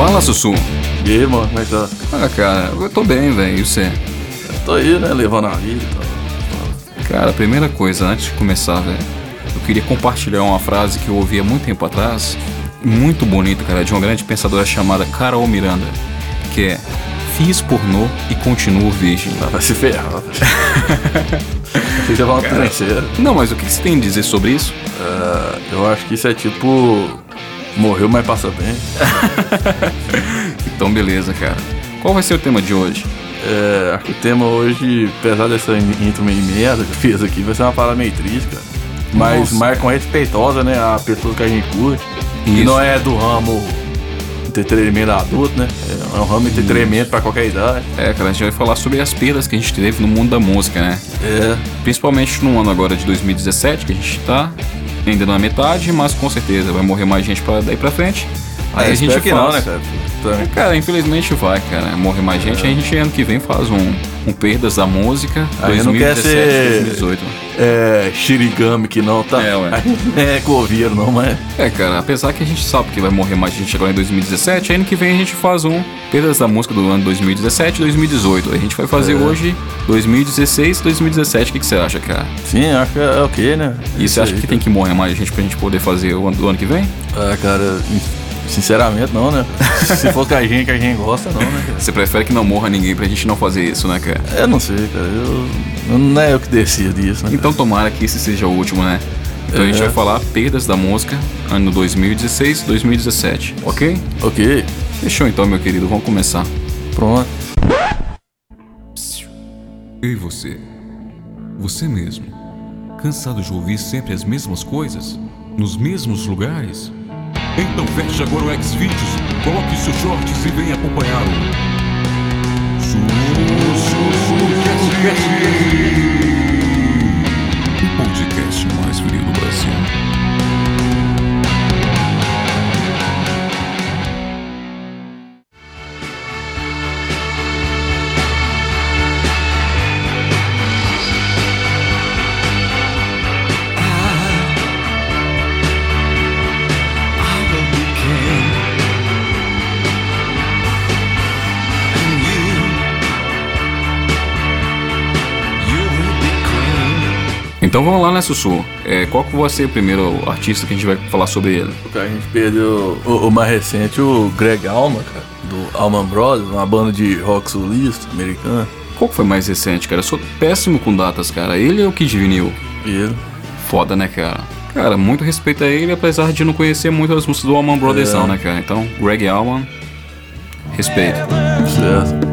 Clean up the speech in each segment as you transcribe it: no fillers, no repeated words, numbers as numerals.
Fala, Sussu. E aí, mano, como é que tá? Ah, cara, eu tô bem, velho. E você? Eu tô aí, né, levando a vida e tal. Cara, a primeira coisa, antes de começar, velho, eu queria compartilhar uma frase que eu ouvi há muito tempo atrás, muito bonita, cara, de uma grande pensadora chamada Carol Miranda, que é: fiz pornô e continuo virgem. Vai se ferrar. Você já vai uma tranceira. Não, mas o que você tem a dizer sobre isso? Eu acho que isso é tipo... morreu, mas passa bem. Então, beleza, cara. Qual vai ser o tema de hoje? Acho que o tema hoje, apesar dessa intro meio merda que eu fiz aqui, vai ser uma parada meio triste, cara. Mas com respeitosa, né, a pessoas que a gente curte. Isso. E não é do ramo entretenimento adulto, né? É um ramo de entretenimento pra qualquer idade. Cara, a gente vai falar sobre as perdas que a gente teve no mundo da música, né? Principalmente no ano agora de 2017, que a gente tá ainda na metade, mas com certeza vai morrer mais gente daí pra frente. Aí a gente que não, né, cara? Cara, infelizmente vai, cara. Morrer mais gente, aí a gente ano que vem faz um Perdas da Música aí 2017, não quer ser 2018. Shirigami que não, tá? Ué. É coveiro, não, mas... Cara, apesar que a gente sabe que vai morrer mais gente agora em 2017, aí ano que vem a gente faz Perdas da Música do ano 2017 e 2018. Aí a gente vai fazer hoje 2016 e 2017. O que você acha, cara? Sim, acho que é ok, né? E você acha que tem que morrer mais gente pra gente poder fazer o ano do ano que vem? Cara... sinceramente, não, né? Se for com a gente gosta, não, né, cara? Você prefere que não morra ninguém pra gente não fazer isso, né, cara? Eu não sei, cara. Não é eu que decido isso, né? Então tomara que esse seja o último, né? Então a gente vai falar perdas da música ano 2016 2017, ok? Ok. Fechou então, meu querido. Vamos começar. Pronto. Ei, você. Você mesmo. Cansado de ouvir sempre as mesmas coisas? Nos mesmos lugares? Então feche agora o Xvideos, coloque seus shorts e venha acompanhar o podcast mais frio do Brasil. Então vamos lá, né, Sussu? Qual que vai ser o primeiro artista que a gente vai falar sobre ele? A gente perdeu o mais recente, o Greg Allman, cara, do Allman Brothers, uma banda de rock sulista americana. Qual que foi mais recente, cara? Eu sou péssimo com datas, cara. Ele é o Kid Vinil? Ele. Foda, né, cara? Cara, muito respeito a ele, apesar de não conhecer muito as músicas do Allman Brothers, não, né, cara? Então, Greg Allman, respeito. Certo.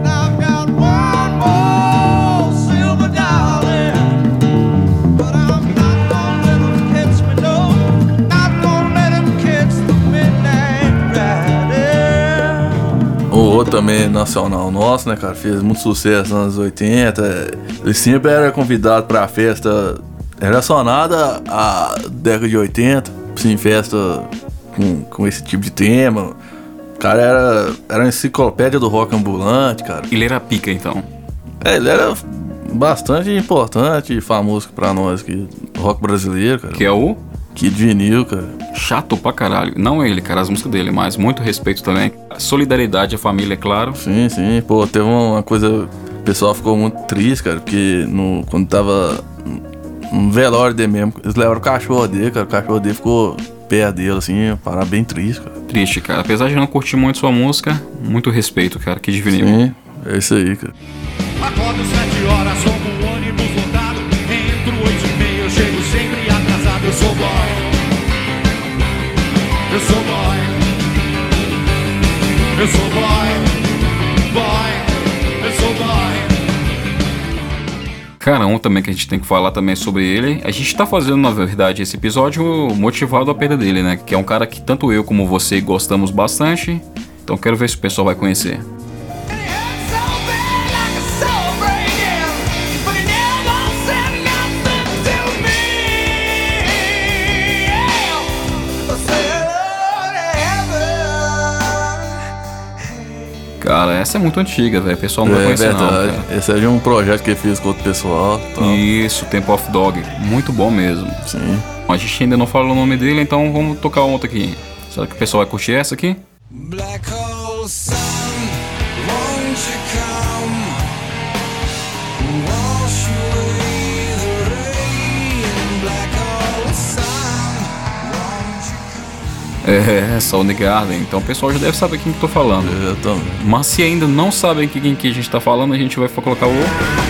Outro também nacional nosso, né, cara? Fez muito sucesso nos anos 80. Ele sempre era convidado pra festa relacionada à década de 80. Sim, festa com esse tipo de tema. O cara era uma enciclopédia do rock ambulante, cara. Ele era pica, então? Ele era bastante importante e famoso pra nós aqui, rock brasileiro, cara. Que é o? Kid Vinil, cara. Chato pra caralho. Não ele, cara, as músicas dele, mas muito respeito também. Solidariedade à família, é claro. Sim, sim. Pô, teve uma coisa... O pessoal ficou muito triste, cara, porque quando tava no velório dele mesmo, eles levaram o cachorro dele, cara. O cachorro dele ficou perto dele, assim, parada bem triste, cara. Triste, cara. Apesar de não curtir muito sua música, muito respeito, cara. Kid Vinil. Sim, é isso aí, cara. Acordo 7 horas, como um ônibus lotado. Entro 8h30, eu chego sempre atrasado. Eu sou boy. Eu sou boy. Eu sou boy. Boy. Eu sou boy. Cara, um também que a gente tem que falar também sobre ele. A gente tá fazendo, na verdade, esse episódio motivado à perda dele, né? Que é um cara que tanto eu como você gostamos bastante. Então quero ver se o pessoal vai conhecer. Cara, essa é muito antiga, velho. O pessoal não vai conhecer, verdade. não, cara. Esse é de um projeto que eu fiz com outro pessoal. Então. Isso, Temple of Dog. Muito bom mesmo. Sim. A gente ainda não falou o nome dele, então vamos tocar outra aqui. Será que o pessoal vai curtir essa aqui? Black hole Oh, sun, won't you come? Wash away the rain, black hole sun, won't you come? Soundgarden. Então o pessoal já deve saber quem que eu tô falando. Eu também. Mas se ainda não sabem quem que a gente tá falando, a gente vai colocar o...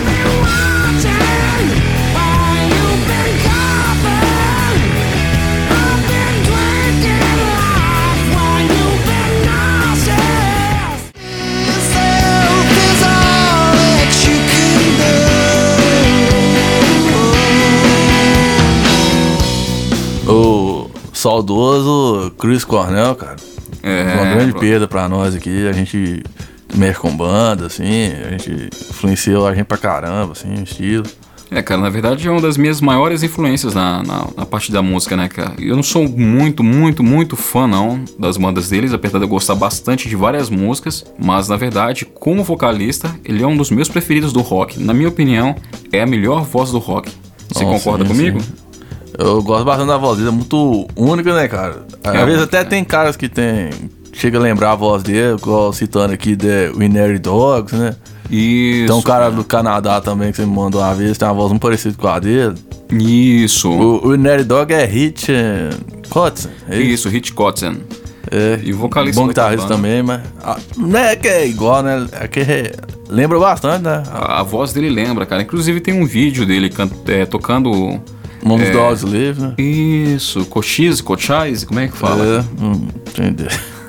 O saudoso Chris Cornell, cara. Uma grande perda pra nós aqui. A gente mexe com banda, assim. A gente influenciou a gente pra caramba, assim, o estilo. Cara, na verdade é uma das minhas maiores influências na parte da música, né, cara? Eu não sou muito fã, não, das bandas deles, apesar de eu gostar bastante de várias músicas, mas, na verdade, como vocalista, ele é um dos meus preferidos do rock. Na minha opinião, é a melhor voz do rock. Você concorda comigo? Sim. Eu gosto bastante da voz dele, é muito única, né, cara? Às vezes até tem caras que chega a lembrar a voz dele, igual citando aqui The Winery Dogs, né? Isso. Tem um cara do Canadá também que você me mandou uma vez, tem uma voz muito parecida com a dele. Isso. O Winery Dog é Hit Kotzen. Isso, Hit Kotzen. E o vocalista. Bom guitarrista também, mas não é que é igual, né? É que lembra bastante, né? A voz dele lembra, cara. Inclusive tem um vídeo dele tocando... Nomes do Audio Slave, né? Isso, Cochise, como é que fala? Entendi.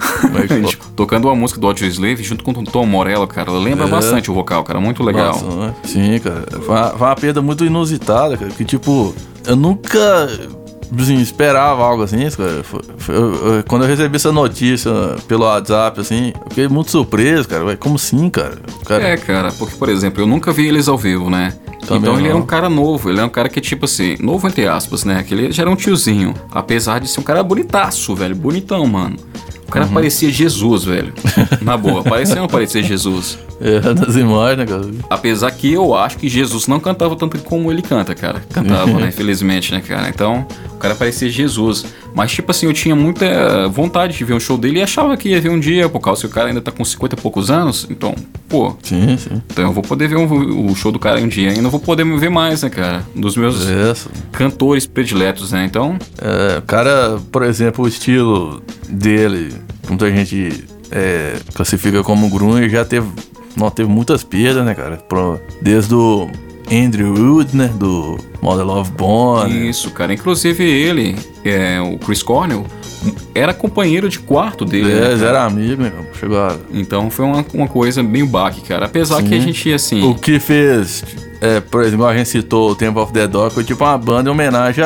Tocando uma música do Audio Slave junto com o Tom Morello, cara. Lembra bastante o vocal, cara. Muito legal. Nossa, sim, cara. Foi uma perda muito inusitada, cara. Que tipo, eu nunca assim, esperava algo assim, cara. Quando eu recebi essa notícia pelo WhatsApp, assim, eu fiquei muito surpreso, cara. Como assim, cara? Cara, porque, por exemplo, eu nunca vi eles ao vivo, né? Também então ele não. era um cara novo, ele é um cara que tipo assim, novo entre aspas, né? Que ele já era um tiozinho, apesar de ser um cara bonitaço, velho, bonitão, mano. O cara parecia Jesus, velho. Na boa, parecia ou não parecia Jesus? Nas imagens, né, cara? Apesar que eu acho que Jesus não cantava tanto como ele canta, cara. Cantava, né? Infelizmente, né, cara? Então, o cara parecia Jesus. Mas, tipo assim, eu tinha muita vontade de ver um show dele e achava que ia ver um dia, por causa que o cara ainda tá com 50 e poucos anos. Então, pô. Sim. Então eu vou poder ver o show do cara um dia. Ainda vou poder me ver mais, né, cara? Um dos meus cantores prediletos, né? Então. O cara, por exemplo, o estilo dele, muita gente classifica como grunge, já teve muitas perdas, né, cara? Desde o Andrew Wood, né, do Model of Bone. Isso, cara. Inclusive ele, o Chris Cornell, era companheiro de quarto dele. Eles eram amigos, né? Chegou a... Então foi uma coisa meio baque, cara. Apesar que a gente, assim... O que fez, por exemplo, a gente citou o Temple of the Dog, foi tipo uma banda em homenagem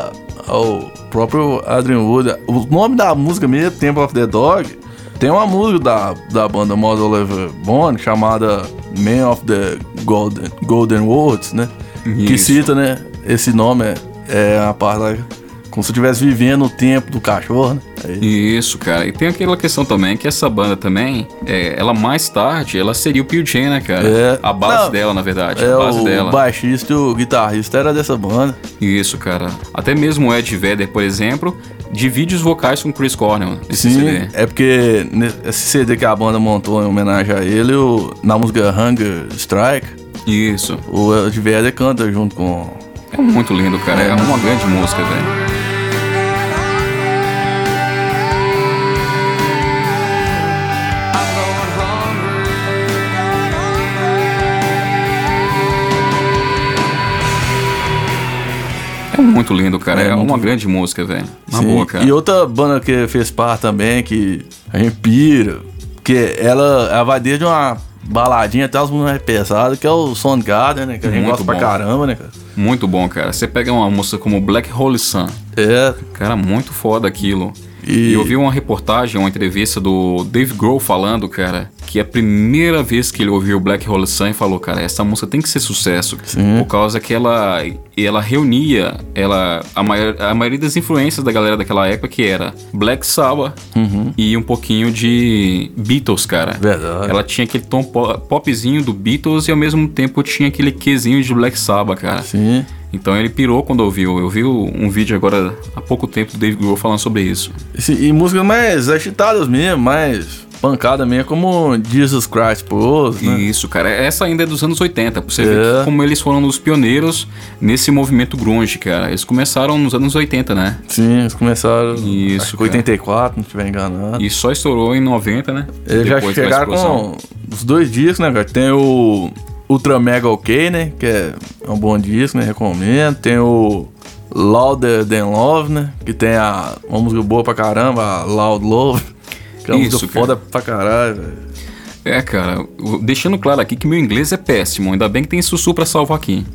ao próprio Adrian Wood. O nome da música mesmo, Temple of the Dog, tem uma música da banda Model of Bone chamada Man of the Golden Words, né? Isso. Que cita, né? Esse nome é a parte lá, como se eu estivesse vivendo o tempo do cachorro, né? Isso, cara. E tem aquela questão também, que essa banda também, ela mais tarde, ela seria o Pearl Jam, né, cara? A base dela, na verdade. A base dela. O baixista e o guitarrista era dessa banda. Isso, cara. Até mesmo o Ed Vedder, por exemplo, divide os vocais com o Chris Cornell nesse CD. É porque esse CD que a banda montou em homenagem a ele, na música Hunger Strike, isso, o Ed Vedder canta junto com... É muito lindo, cara. É uma grande música, velho. É muito lindo, cara. É uma grande música, velho. Na boa, cara. E outra banda que fez parte também, que a gente pira, que ela vai desde uma baladinha até as músicas mais pesadas, que é o Soundgarden, né? Que a gente gosta pra caramba, né, cara? Muito bom, cara. Você pega uma música como Black Hole Sun. Cara, muito foda aquilo. E eu vi uma reportagem, uma entrevista do Dave Grohl falando, cara, que a primeira vez que ele ouviu Black Hole Sun e falou, cara, essa música tem que ser sucesso. Sim. Por causa que ela reunia a maioria das influências da galera daquela época, que era Black Sabbath e um pouquinho de Beatles, cara. Verdade. Ela tinha aquele tom popzinho do Beatles e ao mesmo tempo tinha aquele quezinho de Black Sabbath, cara. Sim. Então ele pirou quando ouviu. Eu vi um vídeo agora há pouco tempo do Dave Grohl falando sobre isso. E músicas mais agitadas mesmo, mais pancada mesmo, como Jesus Christ Pose, né? Isso, cara. Essa ainda é dos anos 80. Pra você ver como eles foram os pioneiros nesse movimento grunge, cara. Eles começaram nos anos 80, né? Sim, eles começaram Isso, acho que 84, não estiver enganado. E só estourou em 90, né? Eles já Depois da chegaram explosão. com os 2 discos, né, cara? Tem o Ultra Mega OK, né? Que é um bom disco, né? Recomendo. Tem o Louder Than Love, né? Que tem uma música boa pra caramba, a Loud Love. Que é uma música foda pra caralho, velho. É, cara, deixando claro aqui que meu inglês é péssimo. Ainda bem que tem Sussu pra salvar aqui.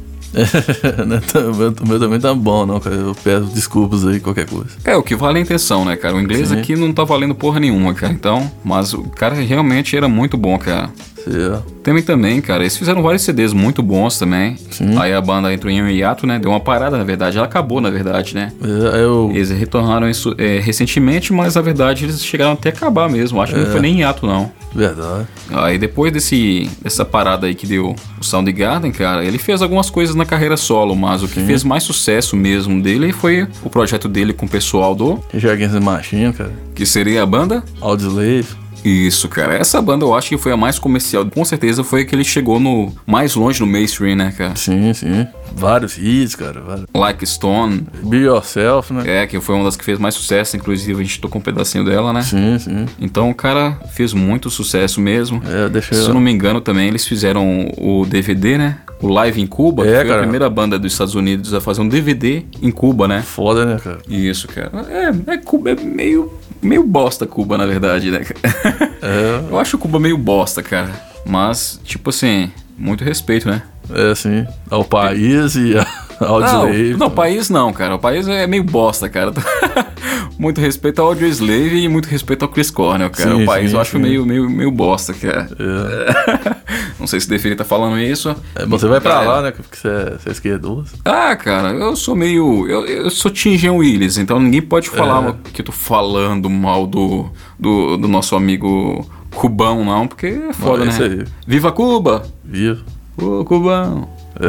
O meu também tá bom, não, cara. Eu peço desculpas aí, qualquer coisa. É, o que vale é a intenção, né, cara? O inglês aqui não tá valendo porra nenhuma, cara. Então, mas o cara realmente era muito bom, cara. Também, cara, eles fizeram vários CDs muito bons também. Sim. Aí a banda entrou em um hiato, né? Deu uma parada, na verdade. Ela acabou, na verdade, né? Eles retornaram isso recentemente, mas na verdade eles chegaram até a acabar mesmo. Acho que não foi nem hiato, não. Verdade. Aí depois dessa parada aí que deu o Soundgarden, cara, ele fez algumas coisas na carreira solo, mas o que fez mais sucesso mesmo dele foi o projeto dele com o pessoal do Against the Machine, cara. Que seria a banda Audioslave. Isso, cara. Essa banda eu acho que foi a mais comercial. Com certeza foi a que ele chegou mais longe no mainstream, né, cara? Sim, sim. Vários hits, cara. Like Stone. Be Yourself, né? É, que foi uma das que fez mais sucesso. Inclusive, a gente tocou um pedacinho dela, né? Sim, sim. Então, o cara fez muito sucesso mesmo. Se eu não me engano, também eles fizeram o DVD, né? O Live em Cuba, que foi cara, a primeira banda dos Estados Unidos a fazer um DVD em Cuba, né? Foda, né, cara? Isso, cara. Cuba é meio bosta, Cuba, na verdade, né? Eu acho Cuba meio bosta, cara. Mas, tipo assim, muito respeito, né? É, sim. Ao país e ao Audioslave. Não, país não, cara. O país é meio bosta, cara. Muito respeito ao Audioslave e muito respeito ao Chris Cornell, cara. Sim, o país sim, eu acho meio bosta, cara. Não sei se deveria estar falando isso. Você vai pra lá, né? Porque você é esquerdoso. Ah, cara, eu sou meio... Eu sou Tim Jean Willis, então ninguém pode falar que eu tô falando mal do nosso amigo cubão, não, porque é foda, né? Aí. Viva Cuba! Viva! Ô, cubão!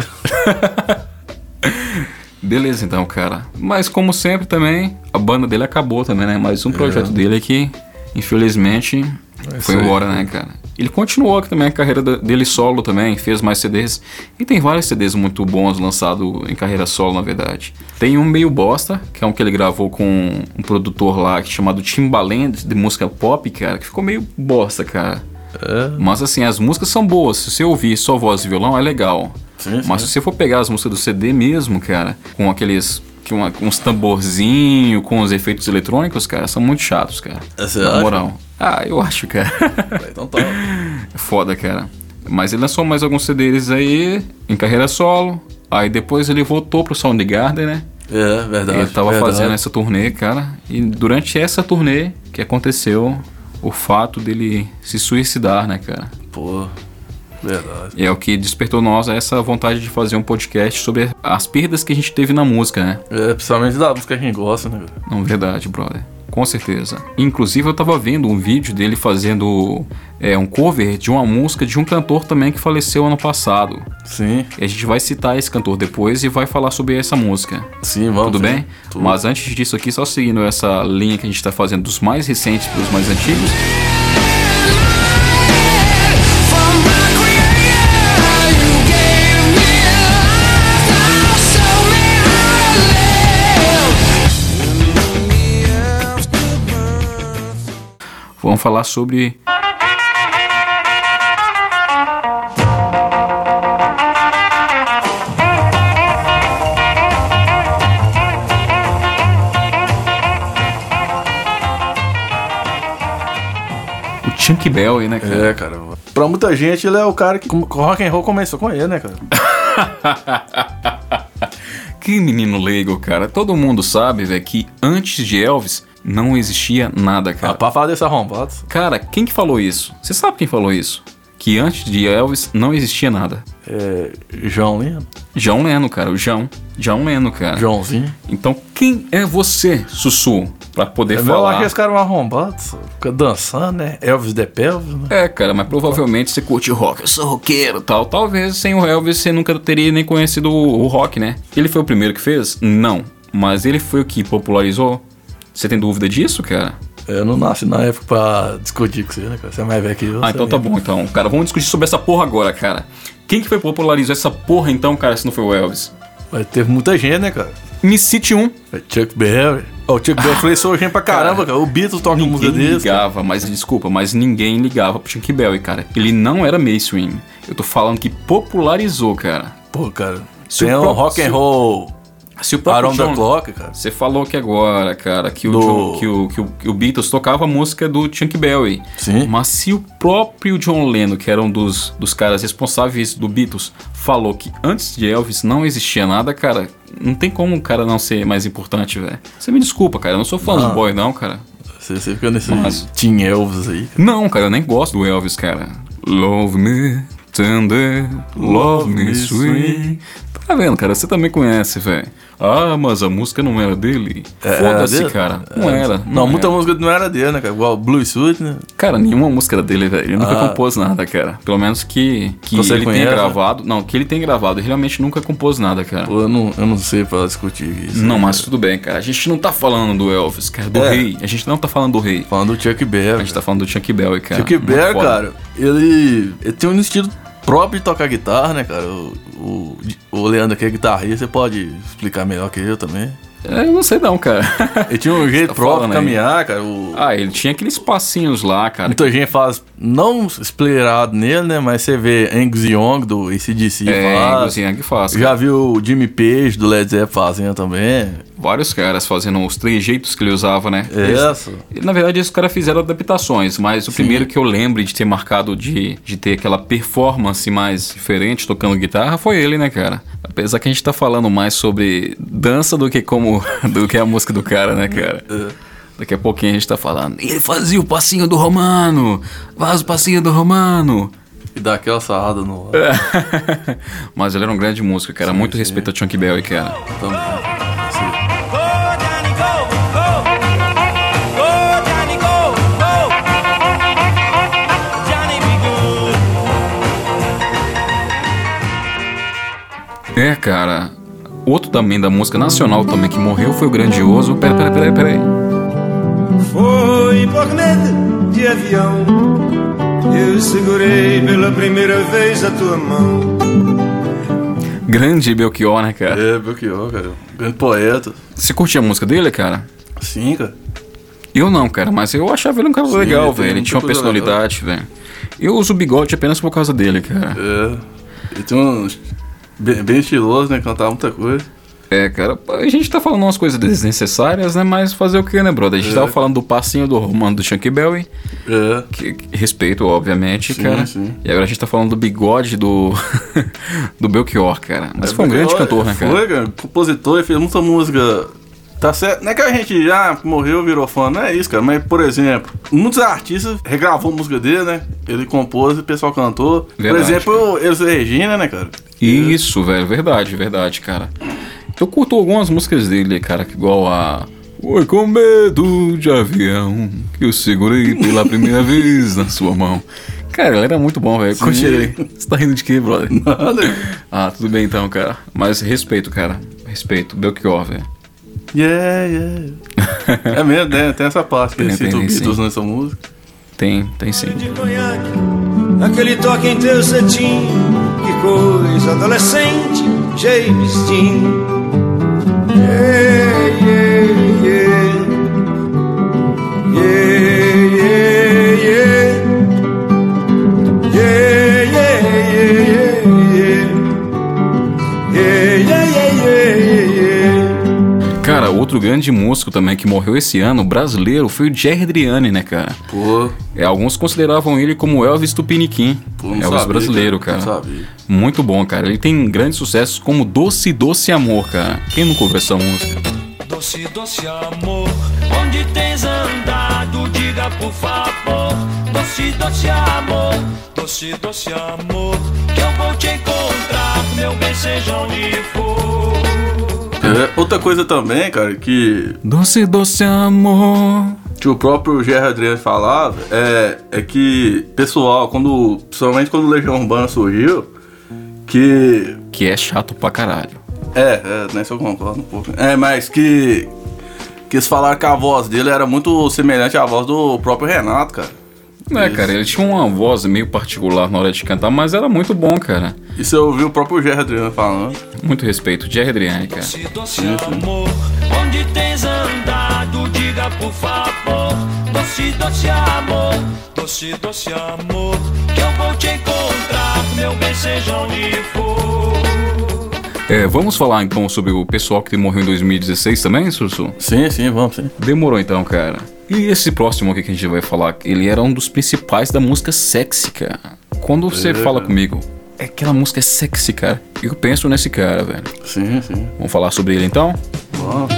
Beleza, então, cara. Mas, como sempre, também, a banda dele acabou também, né? Mais um projeto dele que, infelizmente, foi embora, né, cara? Ele continuou também a carreira dele solo também, fez mais CDs. E tem vários CDs muito bons lançados em carreira solo, na verdade. Tem um meio bosta, que é um que ele gravou com um produtor lá chamado Timbaland, de música pop, cara, que ficou meio bosta, cara. Mas, assim, as músicas são boas. Se você ouvir só voz e violão, é legal. Sim, mas se você for pegar as músicas do CD mesmo, cara, com aqueles... uns tamborzinhos, com os efeitos eletrônicos, cara, são muito chatos, cara. Na moral. Eu acho, cara. Então tá. É foda, cara. Mas ele lançou mais alguns CDs aí, em carreira solo. Aí depois ele voltou pro Soundgarden, né? É, verdade. Ele tava fazendo essa turnê, cara. E durante essa turnê que aconteceu o fato dele se suicidar, né, cara? Pô... Verdade. E é o que despertou nós essa vontade de fazer um podcast sobre as perdas que a gente teve na música, né? Principalmente da música que a gente gosta, né? Não, verdade, brother. Com certeza. Inclusive, eu tava vendo um vídeo dele fazendo um cover de uma música de um cantor também que faleceu ano passado. Sim. E a gente vai citar esse cantor depois e vai falar sobre essa música. Sim, vamos. Tudo bem? Tudo. Mas antes disso aqui, só seguindo essa linha que a gente tá fazendo dos mais recentes pros mais antigos... Vamos falar sobre... o Chuck Berry, né, cara? Cara. Pra muita gente, ele é o cara que o rock and roll começou com ele, né, cara? Que menino leigo, cara. Todo mundo sabe, velho, que antes de Elvis... não existia nada, cara. Pra falar desse arrombado. Cara, quem que falou isso? Você sabe quem falou isso? Que antes de Elvis não existia nada. John Lennon? John Lennon, cara. O John Lennon, cara. Joãozinho. Então, quem é você, Sussu, pra poder falar? Eu acho que esse cara é um arrombado. Fica dançando, né? Elvis de Pelvis, né? Cara, mas provavelmente você curte rock. Eu sou roqueiro e tal. Talvez sem o Elvis você nunca teria nem conhecido o rock, né? Ele foi o primeiro que fez? Não. Mas ele foi o que popularizou? Você tem dúvida disso, cara? Eu não nasci na época pra discutir com você, né, cara? Você é mais velho que eu. Então tá bom, então. Cara, vamos discutir sobre essa porra agora, cara. Quem que foi popularizar essa porra então, cara, se não foi o Elvis? Mas teve muita gente, né, cara? Me cite um. Chuck Berry. O Chuck Berry influenciou gente pra caramba, cara. O Beatles toca música Ninguém desse. ligava, mas desculpa, mas ninguém ligava pro Chuck Berry, cara. Ele não era mainstream. Eu tô falando que popularizou, cara. Pô, cara. Se Tem o um próprio- rock and roll Se o próprio Around the John... Clock, cara. Você falou que agora, cara, que o, Do- que o Beatles tocava a música do Chuck Berry. Sim. Mas se o próprio John Lennon, que era um dos caras responsáveis do Beatles, falou que antes de Elvis não existia nada, cara, não tem como o cara não ser mais importante, velho. Você me desculpa, cara, eu não sou fanboy não, cara. Você fica nesse Mas- Teen Elvis aí. Não, cara, eu nem gosto do Elvis, cara. Love me tender, love me sweet. Tá vendo, cara? Você também conhece, velho. Ah, mas a música não era dele. Foda-se, dele? cara. Não era. Não, muita era. música não era dele, né, cara? Igual Blue Suit, né? Cara, nenhuma música era dele, velho. Ele nunca compôs nada, cara. Pelo menos que Você ele conhece, tenha né? gravado. Não, que ele tenha gravado. Ele realmente nunca compôs nada, cara. Pô, eu não sei pra discutir isso. Não, mas tudo bem, cara. A gente não tá falando do Elvis, cara. Do rei. A gente não tá falando do rei. Falando do Chuck Berry. A gente tá falando do Chuck Berry, cara. Chuck Muito Berry, foda. cara, ele tem um estilo próprio de tocar guitarra, né, cara? O Leandro aqui é guitarrista, você pode explicar melhor que eu também. Eu não sei não, cara. Ele tinha um jeito tá próprio falando de aí? caminhar, cara. Ah, ele tinha aqueles passinhos lá, cara. Muita gente faz, não explorado nele, né? Mas você vê Angus Young do AC/DC faz. Young faz. Já viu o Jimmy Page do Led Zeppelin fazendo também. Vários caras fazendo os trejeitos que ele usava, né? Essa. Na verdade, esses caras fizeram adaptações, mas o primeiro que eu lembro de ter marcado de ter aquela performance mais diferente tocando guitarra foi ele, né, cara? Apesar que a gente tá falando mais sobre dança do que a música do cara, né, cara? Daqui a pouquinho a gente tá falando. Ele fazia o passinho do Romano, faz o passinho do Romano. E dá aquela sarrada no Mas ele era um grande músico, cara. Muito respeito a Chuck Berry, cara. também. Go, Johnny, go, go. Go, Johnny, go, go. Johnny be good. É, cara. Outro também da música nacional também que morreu foi o grandioso. Peraí. Foi por medo de avião, eu segurei pela primeira vez a tua mão. Grande Belchior, né, cara? É, Belchior, cara. Grande poeta. Você curtia a música dele, cara? Sim, cara. Eu não, cara, mas eu achava ele um cara Sim, legal, ele tem velho. Ele muita tinha uma coisa personalidade, velho. Eu uso bigode apenas por causa dele, cara. É. Ele tem uns. Bem estiloso, né? Cantava muita coisa. É, cara, a gente tá falando umas coisas desnecessárias, né? Mas fazer o que, né, brother? A gente tava falando do passinho do Romano do Chuck Berry, É. que respeito, obviamente, Sim, cara. sim. E agora a gente tá falando do bigode do do Belchior, cara. Mas foi um grande cantor, né, cara? Foi, cara. Compositor, ele fez muita música. Tá certo. Não é que a gente já morreu, virou fã, não é isso, cara. Mas, por exemplo, muitos artistas regravou a música dele, né? Ele compôs e o pessoal cantou. Verdade, por exemplo, Elis Regina, né, cara? Isso, velho, verdade, cara. Eu curto algumas músicas dele, cara, que igual a Foi com medo de avião que eu segurei pela primeira vez na sua mão. Cara, ele era muito bom, velho. Curti ele. Você tá rindo de quê, brother? Nada. Ah, tudo bem então, cara. Mas respeito, cara. Respeito. Belchior, velho. Yeah. É mesmo, né? Tem essa parte que ele cita o tem, Beatles sim. nessa música. Tem sim. De conhaque, aquele toque em teu cetim, que coisa adolescente, James Dean. Yeah, yeah, yeah. Yeah, yeah, yeah. Yeah, yeah, yeah, yeah. Yeah, yeah, yeah, yeah, yeah. Cara, outro grande músico também que morreu esse ano, brasileiro, foi o Jerry Adriani, né, cara? Pô, Alguns consideravam ele como Elvis Tupiniquim. não Elvis sabia, brasileiro, cara. Não sabia. Muito bom, cara. Ele tem grandes sucessos como Doce, Doce Amor, cara. Quem nunca ouviu essa música? Doce, doce amor, onde tens andado, diga por favor. Doce, doce amor, doce, doce amor, que eu vou te encontrar, meu bem, seja onde for. É, outra coisa também, cara, que Doce, Doce Amor. o próprio Jerry Adriani falava é que pessoal, principalmente quando o Legião Urbana surgiu, que Que é chato pra caralho. nessa eu concordo um pouco. Mas que que eles falaram que a voz dele era muito semelhante à voz do próprio Renato, cara. Cara, ele tinha uma voz meio particular na hora de cantar, mas era muito bom, cara. Isso eu ouvi o próprio Jerry Adriano falando. Muito respeito, Jerry Adriano, cara. Doce amor, onde tens andado, diga por favor. Doce amor, doce amor, que eu vou te encontrar, meu bem, seja onde for. Vamos falar então sobre o pessoal que morreu em 2016 também, Sussu? Sim, vamos sim. Demorou então, cara. E esse próximo aqui que a gente vai falar, ele era um dos principais da música sexy, cara. Quando você fala comigo, aquela música é sexy, cara, eu penso nesse cara, velho. Sim. Vamos falar sobre ele então? Vamos.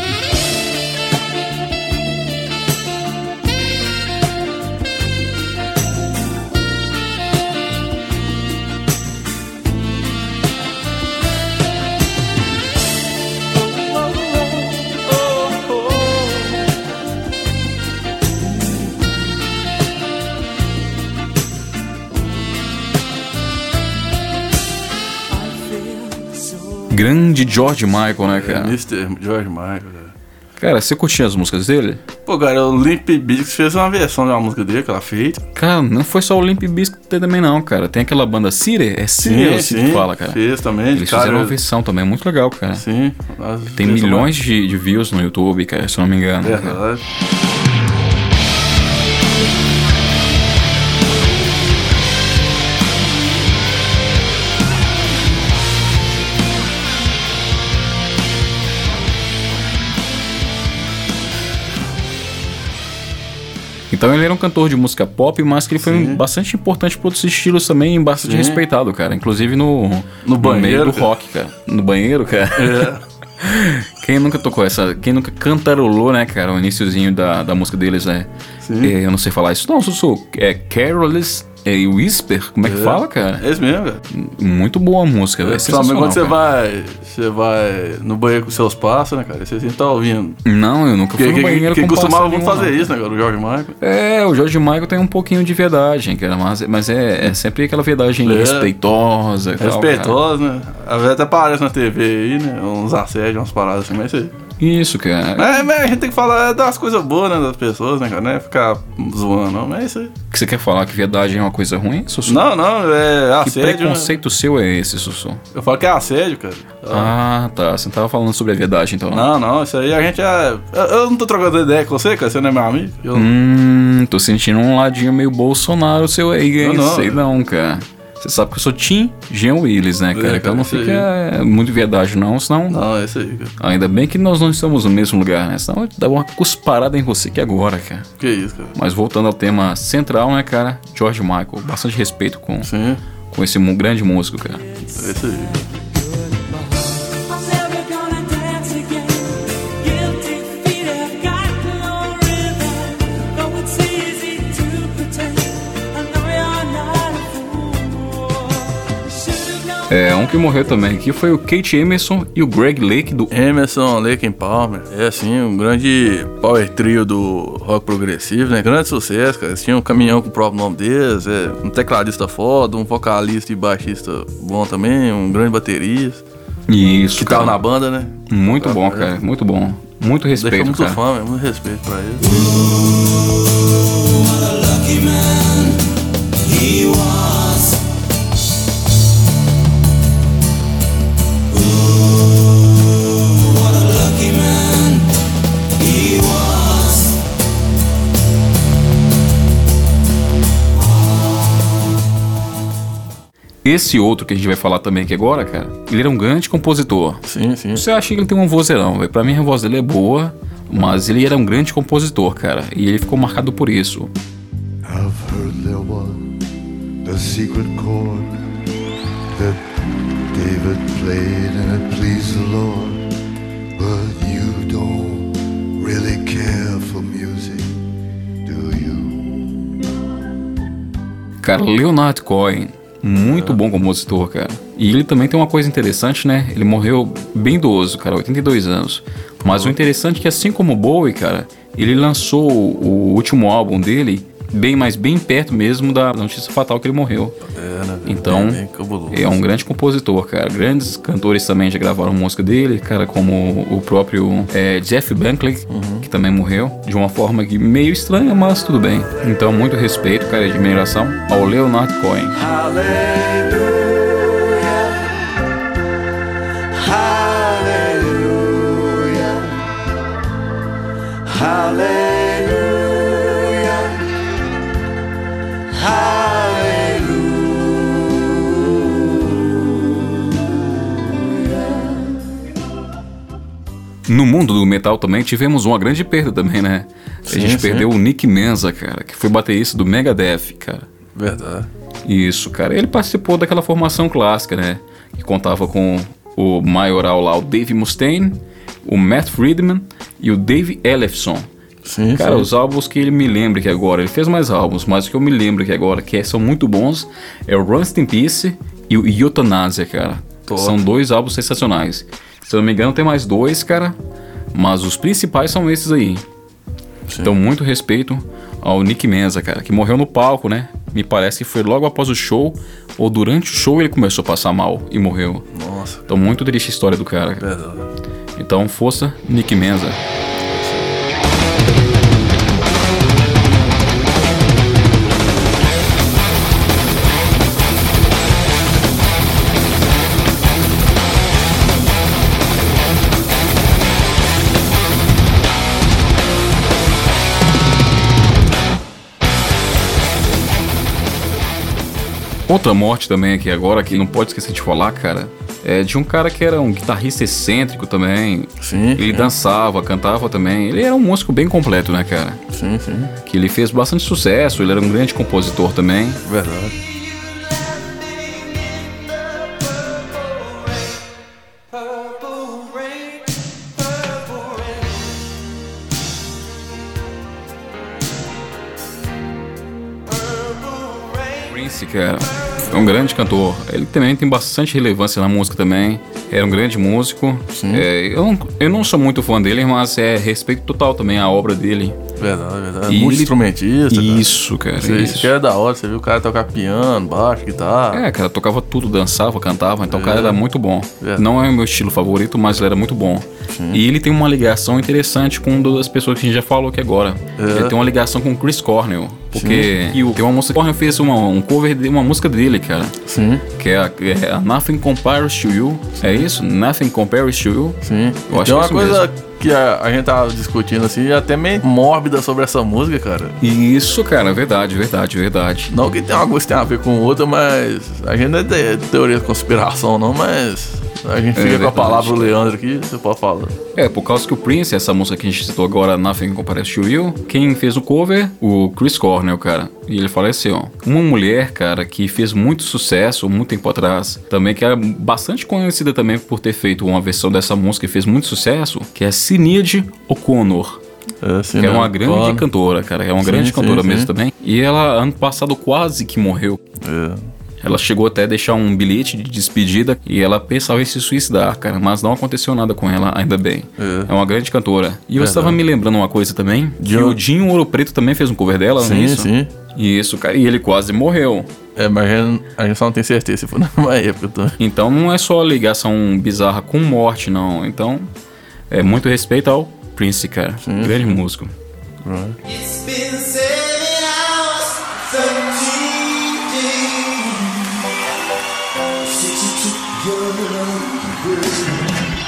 Grande George Michael, né, cara? Mr. George Michael, cara. Cara, você curtia as músicas dele? Pô, cara, o Limp Bizkit fez uma versão de uma música dele que ela fez. Cara, não foi só o Limp Bizkit também não, cara. Tem aquela banda Cire, é Cire assim que fala, cara. Fez também. Eles fizeram uma versão também, muito legal, cara. Sim. Tem milhões de views no YouTube, cara, se eu não me engano. Verdade. Então ele era um cantor de música pop, mas que ele foi bastante importante para outros estilos também, bastante respeitado, cara. Inclusive no meio do rock, cara. No banheiro, cara. Quem nunca tocou quem nunca cantarolou, né, cara, o iniciozinho da música deles, né? Eu não sei falar isso. Não, Sussu, Careless Whisper, como é que fala, cara? É isso mesmo, cara. Muito boa a música, velho. Principalmente quando você vai no banheiro com seus passos, né, cara? Você sempre tá ouvindo. Não, eu nunca fui no banheiro com costumava muito nenhuma, fazer isso, né, cara? O George Michael. O George Michael tem um pouquinho de verdade, cara, mas é sempre aquela verdade respeitosa e tal. Respeitosa, né? Às vezes até aparece na TV aí, né? Uns assédios, umas paradas assim, mas é isso aí. Isso, cara. Mas a gente tem que falar das coisas boas, né, das pessoas, né, cara? Não é ficar zoando, não, mas é isso aí. Que você quer falar que verdade é uma coisa ruim, Sussu? Não, é assédio. Que preconceito seu é esse, Sussu? Eu falo que é assédio, cara. Ah, tá. Você não tava falando sobre a verdade, então. Não, isso aí a gente é... Eu não tô trocando ideia com você, cara, você não é meu amigo. Tô sentindo um ladinho meio Bolsonaro seu aí, hein? Não, sei não, cara. Você sabe que eu sou Tim Jean Willis, né, cara? Então não fica muito verdade, não, senão... Não, é isso aí, cara. Ainda bem que nós não estamos no mesmo lugar, né? Senão eu dava uma cusparada em você aqui agora, cara. Que isso, cara. Mas voltando ao tema central, né, cara? George Michael. Bastante respeito com esse grande músico, cara. É isso aí. Um que morreu também aqui foi o Keith Emerson e o Greg Lake do... Emerson, Lake and Palmer. É assim, um grande power trio do rock progressivo, né? Grande sucesso, cara. Eles tinham um caminhão com o próprio nome deles, um tecladista foda, um vocalista e baixista bom também, um grande baterista. Isso, que tava na banda, né? Muito bom, cara. Muito bom. Muito respeito, muito cara. Fã, muito respeito pra ele. What a lucky man he was. What a lucky man he was. Esse outro que a gente vai falar também aqui agora, cara, ele era um grande compositor. Sim. Você acha que ele tem um vozeirão, velho? Pra mim a voz dele é boa, mas ele era um grande compositor, cara. E ele ficou marcado por isso. I've heard there was the secret chord that David played and it pleased the Lord. But you don't really care for music, do you? Cara, Leonard Cohen, muito bom compositor, cara. E ele também tem uma coisa interessante, né? Ele morreu bem idoso, cara, 82 anos. Mas o interessante é que, assim como o Bowie, cara, ele lançou o último álbum dele mas bem perto mesmo da notícia fatal que ele morreu. Né? Então, bem cabuloso. é um grande compositor, cara. Grandes cantores também já gravaram música dele, cara, como o próprio Jeff Buckley, que também morreu de uma forma que meio estranha, mas tudo bem. Então, muito respeito, cara, e admiração ao Leonard Cohen. No mundo do metal também tivemos uma grande perda também, né? A gente perdeu o Nick Menza, cara, que foi baterista do Megadeth, cara. Verdade. Isso, cara. Ele participou daquela formação clássica, né? Que contava com o maioral lá, o Dave Mustaine, o Matt Friedman e o Dave Ellefson. Sim, cara, os álbuns que ele me lembra que agora, ele fez mais álbuns, mas o que eu me lembro que agora, que são muito bons, é o Rust in Peace e o Euthanasia, cara. São 2 álbuns sensacionais. Se eu não me engano, tem mais 2, cara, mas os principais são esses aí. Sim. Então, muito respeito ao Nick Menza, cara, que morreu no palco, né? Me parece que foi logo após o show, ou durante o show ele começou a passar mal e morreu. Nossa. Então, muito triste a história do cara. Verdade. Então, força, Nick Menza. Outra morte também aqui agora, que não pode esquecer de falar, cara, é de um cara que era um guitarrista excêntrico também. Sim. Ele dançava, cantava também. Ele era um músico bem completo, né, cara? Sim, sim. Que ele fez bastante sucesso, ele era um grande compositor também. Verdade. Prince, cara, é um grande cantor. Ele também tem bastante relevância na música também. Era um grande músico. Eu não sou muito fã dele, mas respeito total também a obra dele. Verdade. Muito instrumentista. Isso, cara. Isso que era da hora. Você viu o cara tocar piano, baixo, guitarra. Cara, tocava tudo, dançava, cantava. Então o cara era muito bom. Verdade. Não é o meu estilo favorito, mas ele era muito bom. E ele tem uma ligação interessante com uma das pessoas que a gente já falou aqui agora. Ele tem uma ligação com o Chris Cornell. Porque tem uma música que o Cornell fez um cover de uma música dele, cara. Sim. Que é a Nothing Compares to You. É isso? Nothing Compares to You. Sim. Eu acho tem uma que coisa mesmo. que a gente tava discutindo assim, até meio mórbida sobre essa música, cara. Isso, cara, verdade. Não que tem uma coisa que tem a ver com outra, mas a gente não é de teoria de conspiração, não, mas a gente fica com a palavra do Leandro aqui, você pode falar. Por causa que o Prince, essa música que a gente citou agora, Nothing Compares to You, quem fez o cover? O Chris Cornell, cara. E ele faleceu. Uma mulher, cara, que fez muito sucesso muito tempo atrás, também que era bastante conhecida também por ter feito uma versão dessa música que fez muito sucesso, que é Sinéad O'Connor. Que é uma grande cantora, cara. É uma grande cantora mesmo também. E ela, ano passado, quase que morreu. Ela chegou até a deixar um bilhete de despedida e ela pensava em se suicidar, cara, mas não aconteceu nada com ela, ainda bem. É uma grande cantora. E você estava me lembrando uma coisa também, que o Dinho Ouro Preto também fez um cover dela, não é isso? Sim. Isso, cara, e ele quase morreu. Mas a gente só não tem certeza se foi na mesma época. Então não é só ligação bizarra com morte, não. Então, muito respeito ao Prince, cara. Grande músico. It's been 7 hours, 13 days since you took your love away.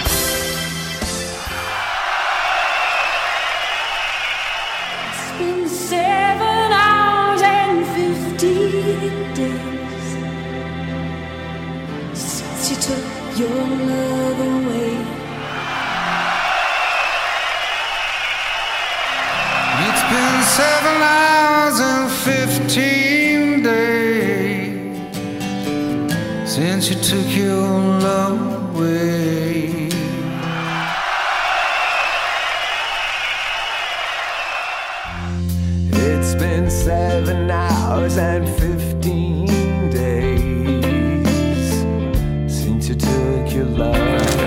It's been 7 hours and 15 days since you took your love away. It's been 7 hours and 15 days since you took your love away. It's been 7 hours and 15 days since you took your love.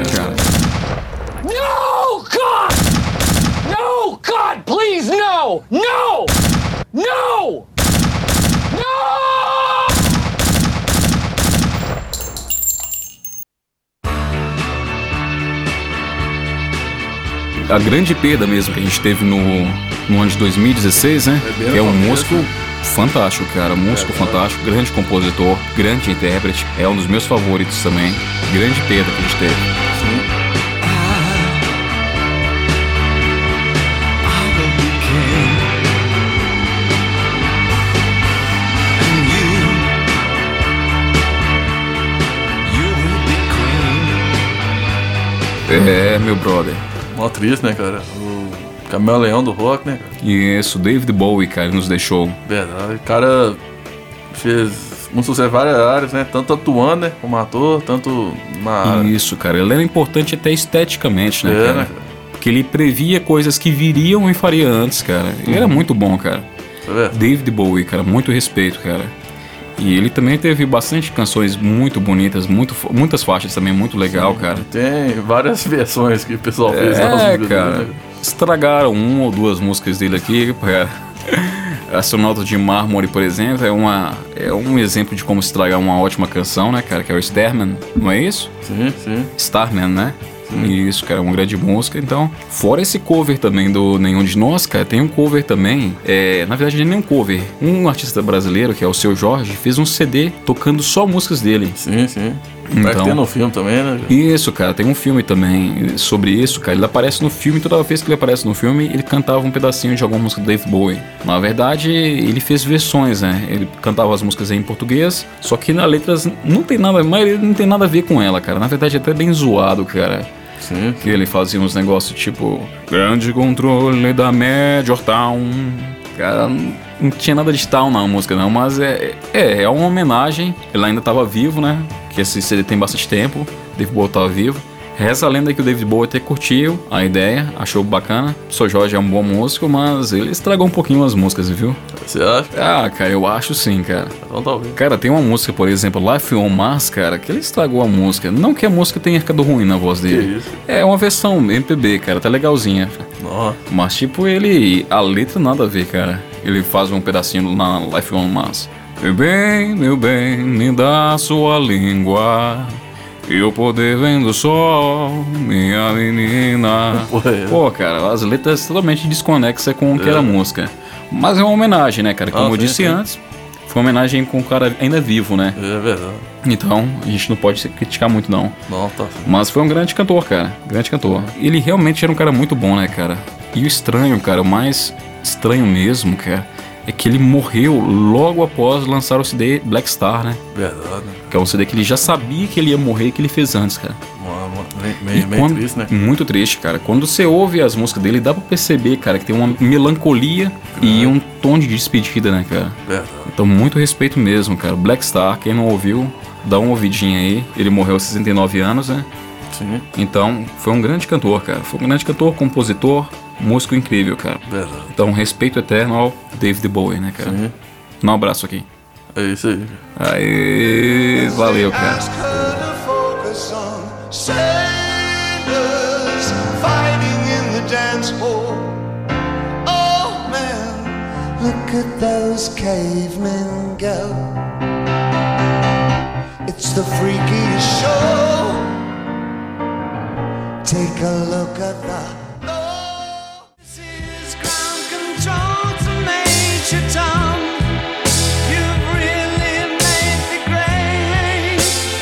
No, God! No, God, please, no! No! No! a grande perda mesmo que a gente teve no ano de 2016, né? Que é um músico fantástico, cara. Músico fantástico, grande compositor, grande intérprete. É um dos meus favoritos também. Grande perda que a gente teve. Sim. É, meu brother. Mó triste, né, cara? O camaleão do rock, né, cara? Isso, David Bowie, cara, nos deixou. Verdade. O cara fez muito sucesso em várias áreas, né? Tanto atuando, né, como ator, tanto na... Isso, cara. Ele era importante até esteticamente, né, cara? Né? Porque ele previa coisas que viriam e faria antes, cara. Ele era muito bom, cara. David Bowie, cara. Muito respeito, cara. E ele também teve bastante canções muito bonitas, muitas faixas também, muito legal, cara. Tem várias versões que o pessoal fez. Cara. Estragaram uma ou duas músicas dele aqui, cara. Astronauta de Mármore, por exemplo, é um exemplo de como estragar uma ótima canção, né, cara? Que é o Starman, não é isso? Sim, sim. Starman, né? Isso, cara, uma grande música. Então, fora esse cover também do Nenhum de Nós, cara, tem um cover também. Na verdade, não é nem um cover. Um artista brasileiro, que é o Seu Jorge, fez um CD tocando só músicas dele. Sim, sim. Então, tem no filme também, né? Isso, cara, tem um filme também sobre isso, cara. Ele aparece no filme, toda vez que ele aparece no filme, ele cantava um pedacinho de alguma música do David Bowie. Na verdade, ele fez versões, né? Ele cantava as músicas em português, só que nas letras não tem nada, mas ele não tem nada a ver com ela, cara. Na verdade, é até bem zoado, cara. Sim. Que ele fazia uns negócios tipo grande controle da Major Town. Cara, não tinha nada de tal na música não, mas é uma homenagem. Ele ainda tava vivo, né? Que esse CD tem bastante tempo. David Bowie tava vivo. Reza a lenda que o David Bowie até curtiu a ideia, achou bacana. O Seu Jorge é um bom músico, mas ele estragou um pouquinho as músicas, viu? Você acha? Ah, cara, eu acho sim, cara. Então tá ouvindo. Cara, tem uma música, por exemplo, Life on Mars, cara, que ele estragou a música. Não que a música tenha ficado ruim na voz dele. Que isso? É uma versão MPB, cara, tá legalzinha. Nossa. Mas tipo, a letra nada a ver, cara. Ele faz um pedacinho na Life on Mars. Meu bem, me dá sua língua. E o poder vem do sol, minha menina. Pô, cara, as letras totalmente desconexas com o que era a música. Mas é uma homenagem, né, cara? Como eu disse antes, foi uma homenagem com o cara ainda vivo, né? É verdade. Então, a gente não pode se criticar muito, não. Não, tá. Mas foi um grande cantor, cara. Grande cantor. Ele realmente era um cara muito bom, né, cara? E o estranho, cara, o mais estranho mesmo, cara, é que ele morreu logo após lançar o CD Black Star, né? Verdade. Que é um CD que ele já sabia que ele ia morrer e que ele fez antes, cara. Meio triste, né? Muito triste, cara. Quando você ouve as músicas dele, dá pra perceber, cara, que tem uma melancolia e um tom de despedida, né, cara? Verdade. Então, muito respeito mesmo, cara. Black Star, quem não ouviu, dá uma ouvidinha aí. Ele morreu aos 69 anos, né? Sim. Então, foi um grande cantor, cara. Foi um grande cantor, compositor, músico incrível, cara. Verdade. Então, respeito eterno ao David Bowie, né, cara? Sim. Um abraço aqui. É isso aí. Aê, valeu, cara. Look at those cavemen go. It's the freakiest show. Take a look at the This is ground control to Major Tom. You've really made the grade.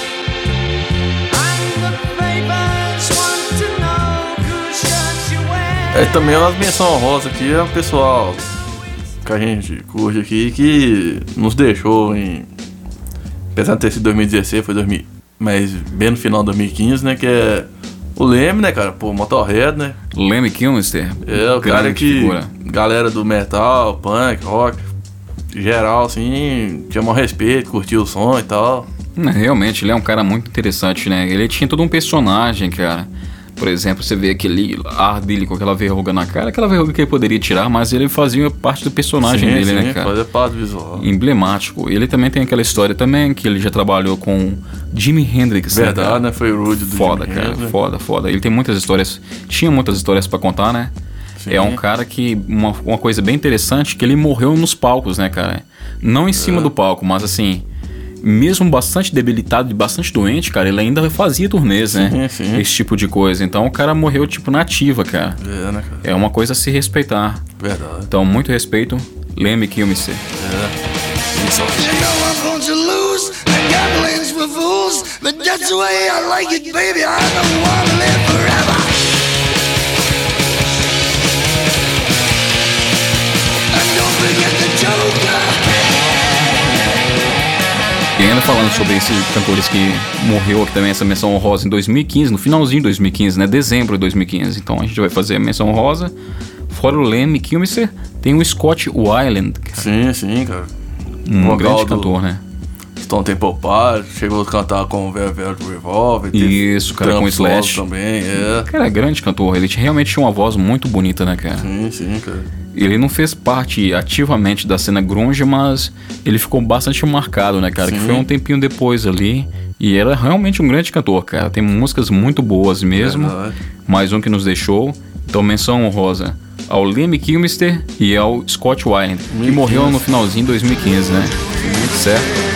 And the papers want to know whose shirt you wear. É também umas menções honrosas aqui, é o pessoal que a gente curte aqui, que nos deixou apesar de ter sido 2016, foi mas bem no final de 2015, né, que é o Leme, né, cara, pô, Motorhead, né. Leme Kilmister. É, o cara que, figura. Galera do metal, punk, rock, geral, assim, tinha maior respeito, curtia o som e tal. Realmente, ele é um cara muito interessante, né, ele tinha todo um personagem, cara. Por exemplo, você vê aquele ar dele com aquela verruga na cara, aquela verruga que ele poderia tirar, mas ele fazia parte do personagem dele, né, cara? Fazia parte do visual. Emblemático. Ele também tem aquela história também, que ele já trabalhou com Jimi Hendrix. Verdade, né? Foi o Rude do Foda, Jimi cara. Hendrix. Foda. Ele tem muitas histórias, tinha muitas histórias pra contar, né? Sim. É um cara que, uma coisa bem interessante, que ele morreu nos palcos, né, cara? Não em cima do palco, mas assim... mesmo bastante debilitado e bastante doente, cara, ele ainda fazia turnês, né? Sim. Esse tipo de coisa. Então o cara morreu, tipo, na ativa, cara. É, né, cara? É uma coisa a se respeitar. Verdade. Então, muito respeito. Lembre que eu me sei. Isso. You know I'm going to lose. The gambling's for fools, but that's the way I like it, baby. I don't want to live forever. And don't forget the Joker. E ainda falando sobre esses cantores que morreu aqui também, essa menção honrosa em 2015, no finalzinho de 2015, né? Dezembro de 2015. Então a gente vai fazer a menção honrosa. Fora o Lemmy Kilmister, tem o Scott Weiland. Sim, cara. Um grande cantor, né? Stone Temple Pilots, chegou a cantar com o Velvet Revolver. Isso, cara, com o Slash. Também, é. Cara, grande cantor. Ele realmente tinha uma voz muito bonita, né, cara? Sim, cara. Ele não fez parte ativamente da cena grunge, mas ele ficou bastante marcado, né, cara? Sim. Que foi um tempinho depois ali. E era realmente um grande cantor, cara. Tem músicas muito boas mesmo. Verdade. Mais um que nos deixou. Então, menção honrosa ao Lemmy Kilmister e ao Scott Weiland, que morreu no finalzinho de 2015, né? Certo?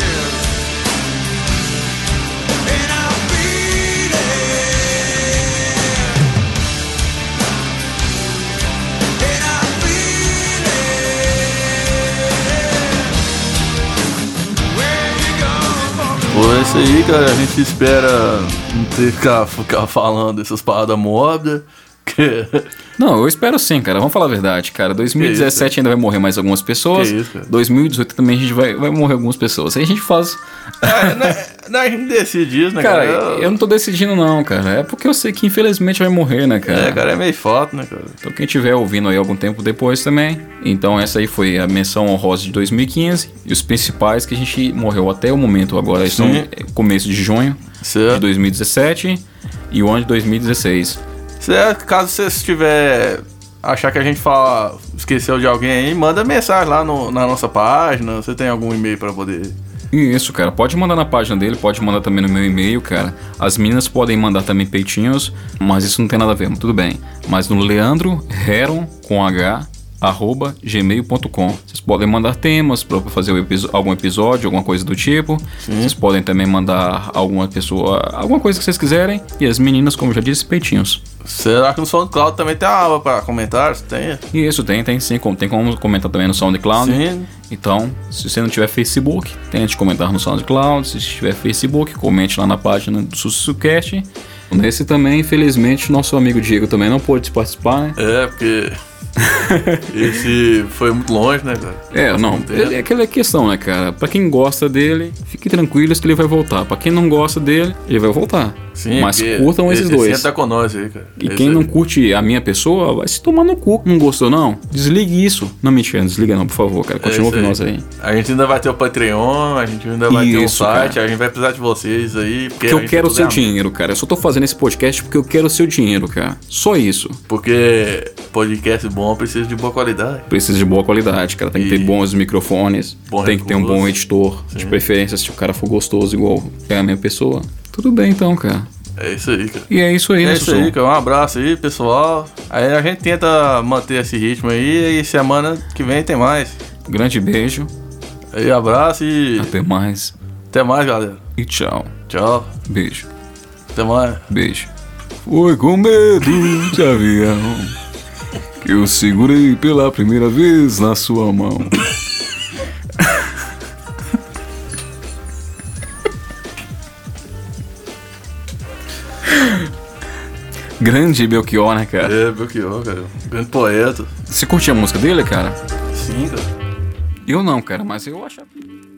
Pô, é isso aí, cara. A gente espera não ter que ficar falando essas paradas mórbidas. Não, eu espero sim, cara. Vamos falar a verdade, cara. 2017 ainda vai morrer mais algumas pessoas. Que isso, cara? 2018 também a gente vai morrer algumas pessoas. Aí a gente faz... A gente decide isso, né, cara? Eu não tô decidindo não, cara. É porque eu sei que infelizmente vai morrer, né, cara? É, cara, é meio foto, né, cara? Então quem estiver ouvindo aí algum tempo depois também. Então essa aí foi a menção honrosa de 2015. E os principais que a gente morreu até o momento agora. Estão começo de junho de 2017 e o ano de 2016. Caso você estiver achar que a gente esqueceu de alguém aí, manda mensagem lá na nossa página. Você tem algum e-mail pra poder... Isso, cara. Pode mandar na página dele, pode mandar também no meu e-mail, cara. As meninas podem mandar também peitinhos, mas isso não tem nada a ver, mas tudo bem. Mas no Leandro Heron, com H, @gmail.com. Vocês podem mandar temas para fazer algum episódio, alguma coisa do tipo. Vocês podem também mandar alguma coisa que vocês quiserem. E as meninas, como eu já disse, peitinhos. Será que no SoundCloud também tem a aba para comentar? Tem? Isso, tem sim. Tem como comentar também no SoundCloud. Sim. Então, se você não tiver Facebook, tente comentar no SoundCloud. Se tiver Facebook, comente lá na página do SussuCast. Nesse também, infelizmente, nosso amigo Diego também não pôde participar, né? É, porque... esse foi muito longe, né, cara? É aquela questão, né, cara? Pra quem gosta dele, fique tranquilos que ele vai voltar. Pra quem não gosta dele, ele vai voltar. Sim, mas curtam esses dois. Ele tá com nós aí, cara. E quem não curte a minha pessoa, vai se tomar no cu. Não gostou, não? Desligue isso. Não, mentira, não desliga não, por favor, cara. Continua com nós aí. A gente ainda vai ter o Patreon, a gente ainda vai ter um site, cara. A gente vai precisar de vocês aí. Porque eu quero o seu dinheiro, cara. Eu só tô fazendo esse podcast porque eu quero o seu dinheiro, cara. Só isso. Porque podcast bom precisa de boa qualidade. Precisa de boa qualidade, cara. Tem que ter bons microfones. Tem que ter um bom editor. Sim. De preferência, se o cara for gostoso igual é a minha pessoa. Tudo bem, então, cara. É isso aí, cara. E é isso aí, né, Sussu? É isso aí, cara. Um abraço aí, pessoal. Aí a gente tenta manter esse ritmo aí e semana que vem tem mais. Grande beijo. Aí, abraço e... Até mais. Até mais, galera. E tchau. Tchau. Beijo. Até mais. Beijo. Foi com medo de avião que eu segurei pela primeira vez na sua mão. Grande Belchior, né, cara? É, Belchior, cara. Grande poeta. Você curte a música dele, cara? Sim, cara. Eu não, cara, mas eu acho...